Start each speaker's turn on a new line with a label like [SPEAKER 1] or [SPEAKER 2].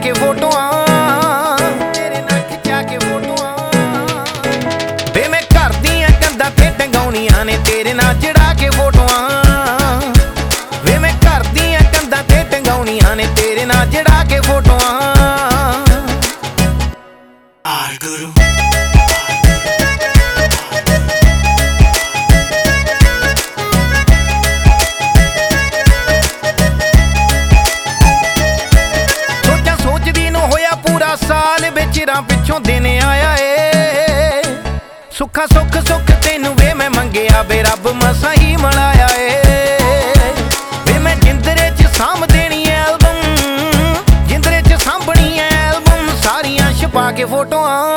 [SPEAKER 1] ਕੇ ਫੋਟੋਆਂ, ਤੇਰੇ ਨਾਲ ਖਿਚਾ ਕੇ ਫੋਟੋਆਂ ਵੇ ਮੈਂ ਘਰ ਦੀਆਂ ਕੰਧਾਂ ਤੇ ਟੰਗਾਉਣੀਆਂ ਨੇ ਤੇਰੇ ਨਾਲ ਚੜਾ ਕੇ ਫੋਟੋਆਂ ਵੇ ਮੈਂ ਘਰ ਦੀਆਂ ਕੰਧਾਂ ਤੇ ਟੰਗਾਉਣੀਆਂ ਨੇ ਤੇਰੇ ਨਾਲ ਚੜਾ ਕੇ ਫੋਟੋਆਂ।
[SPEAKER 2] ਗੁਰੂ
[SPEAKER 1] ਸਾਲ ਵਿਚਰਾਂ ਪਿੱਛੋਂ ਦਿਨ ਆਇਆ ਏ, ਸੁੱਖਾ ਸੁੱਖ ਸੁੱਖ ਤੈਨੂੰ ਵੇ ਮੈਂ ਮੰਗਿਆ ਵੇ ਰੱਬ ਮਸਾਂ ਹੀ ਮਿਲਾਇਆ ਏ ਵੇ ਮੈਂ ਜਿੰਦਰੇ ਚ ਸਾਂਭ ਦੇਣੀ ਐਲਬਮ, ਜਿੰਦਰੇ ਚ ਸਾਂਭਣੀ ਐਲਬਮ ਸਾਰੀਆਂ ਛਪਾ ਕੇ ਫੋਟੋਆਂ